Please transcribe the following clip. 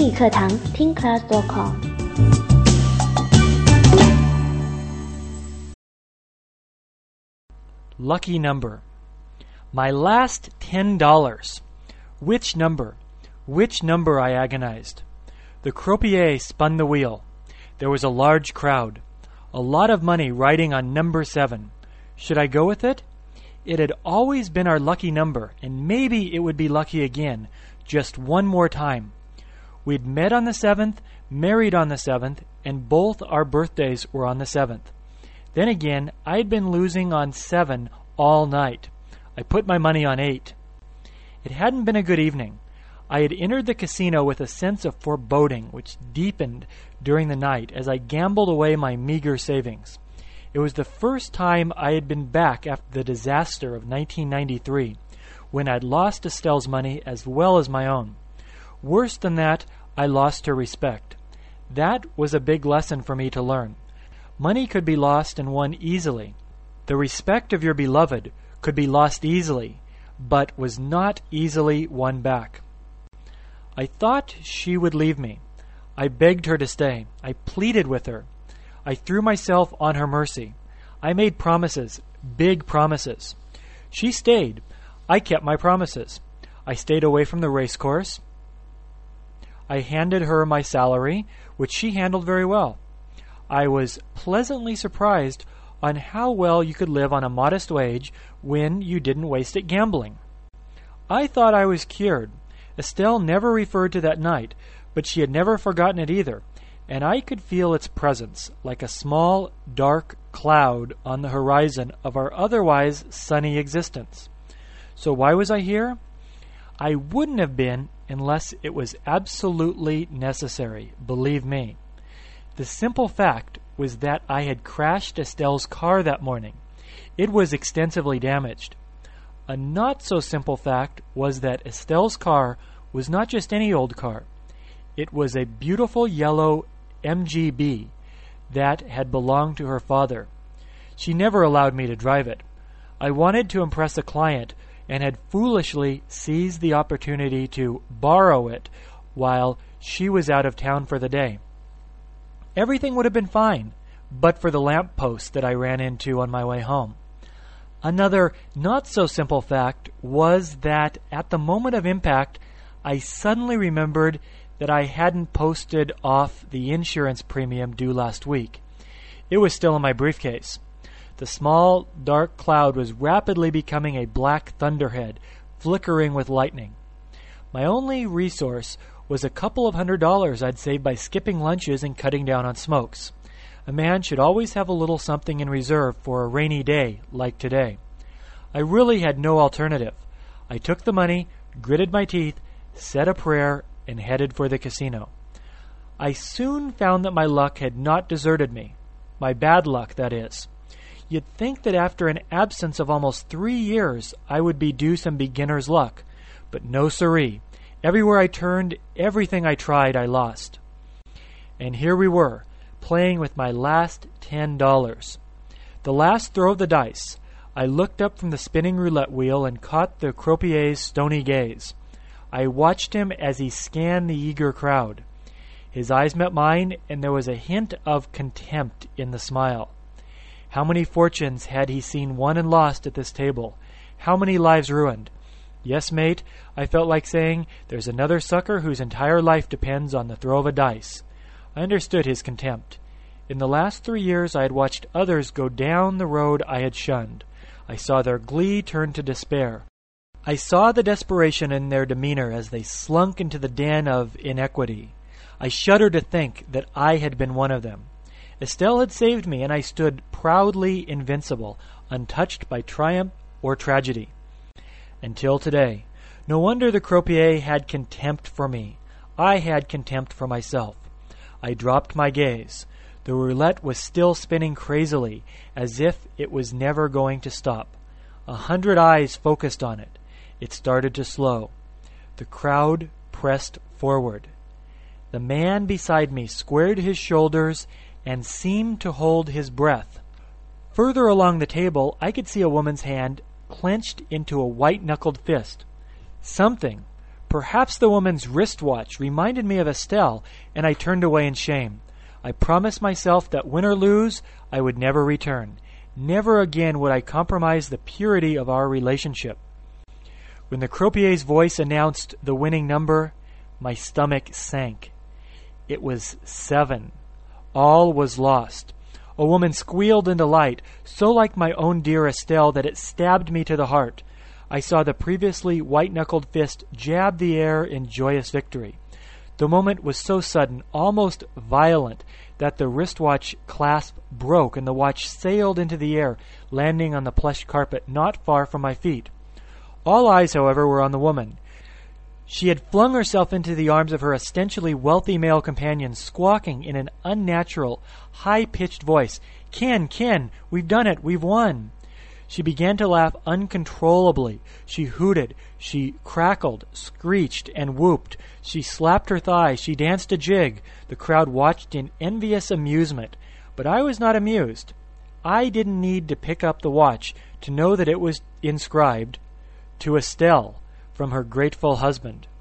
英语课堂听 class.com。 Lucky number. My last $10. Which number? Which number, I agonized. The croupier spun the wheel. There was a large crowd. A lot of money riding on number 7. Should I go with it? It had always been our lucky number, and maybe it would be lucky again, just one more time. We'd met on the 7th, married on the 7th, and both our birthdays were on the 7th. Then again, I'd been losing on 7 all night. I put my money on 8. It hadn't been a good evening. I had entered the casino with a sense of foreboding which deepened during the night as I gambled away my meager savings. It was the first time I had been back after the disaster of 1993, when I'd lost Estelle's money as well as my own. Worse than that, I lost her respect. That was a big lesson for me to learn. Money could be lost and won easily. The respect of your beloved could be lost easily, but was not easily won back. I thought she would leave me. I begged her to stay. I pleaded with her. I threw myself on her mercy. I made promises, big promises. She stayed. I kept my promises. I stayed away from the race course. I handed her my salary, which she handled very well. I was pleasantly surprised on how well you could live on a modest wage when you didn't waste it gambling. I thought I was cured. Estelle never referred to that night, but she had never forgotten it either, and I could feel its presence like a small, dark cloud on the horizon of our otherwise sunny existence. So why was I here? I wouldn't have been unless it was absolutely necessary, believe me. The simple fact was that I had crashed Estelle's car that morning. It was extensively damaged. A not-so-simple fact was that Estelle's car was not just any old car. It was a beautiful yellow MGB that had belonged to her father. She never allowed me to drive it. I wanted to impress a client and had foolishly seized the opportunity to borrow it while she was out of town for the day. Everything would have been fine, but for the lamp post that I ran into on my way home. Another not-so-simple fact was that at the moment of impact, I suddenly remembered that I hadn't posted off the insurance premium due last week. It was still in my briefcase. The small, dark cloud was rapidly becoming a black thunderhead, flickering with lightning. My only resource was a couple of $100 I'd saved by skipping lunches and cutting down on smokes. A man should always have a little something in reserve for a rainy day like today. I really had no alternative. I took the money, gritted my teeth, said a prayer, and headed for the casino. I soon found that my luck had not deserted me. My bad luck, that is. You'd think that after an absence of almost 3 years, I would be due some beginner's luck. But no siree. Everywhere I turned, everything I tried, I lost. And here we were, playing with my last $10. The last throw of the dice, I looked up from the spinning roulette wheel and caught the croupier's stony gaze. I watched him as he scanned the eager crowd. His eyes met mine, and there was a hint of contempt in the smile. How many fortunes had he seen won and lost at this table? How many lives ruined? Yes, mate, I felt like saying, there's another sucker whose entire life depends on the throw of a dice. I understood his contempt. In the last 3 years I had watched others go down the road I had shunned. I saw their glee turn to despair. I saw the desperation in their demeanor as they slunk into the den of inequity. I shuddered to think that I had been one of them. Estelle had saved me, and I stood proudly invincible, untouched by triumph or tragedy. Until today. No wonder the croupier had contempt for me. I had contempt for myself. I dropped my gaze. The roulette was still spinning crazily, as if it was never going to stop. 100 eyes focused on it. It started to slow. The crowd pressed forward. The man beside me squared his shoulders and seemed to hold his breath. Further along the table, I could see a woman's hand clenched into a white-knuckled fist. Something, Perhaps the woman's wristwatch reminded me of Estelle, and I turned away in shame. I promised myself that win or lose, I would never return. Never again would I compromise the purity of our relationship. When the croupier's voice announced the winning number, my stomach sank. It was 7. All was lost. A woman squealed in delight, so like my own dear Estelle that it stabbed me to the heart. I saw the previously white-knuckled fist jab the air in joyous victory. The moment was so sudden, almost violent, that the wristwatch clasp broke and the watch sailed into the air, landing on the plush carpet not far from my feet. All eyes, however, were on the woman. She had flung herself into the arms of her ostensibly wealthy male companion, squawking in an unnatural, high-pitched voice, Ken, we've done it, we've won." She began to laugh uncontrollably. She hooted, she crackled, screeched, and whooped. She slapped her thighs, she danced a jig. The crowd watched in envious amusement. But I was not amused. I didn't need to pick up the watch to know that it was inscribed, "To Estelle, from her grateful husband."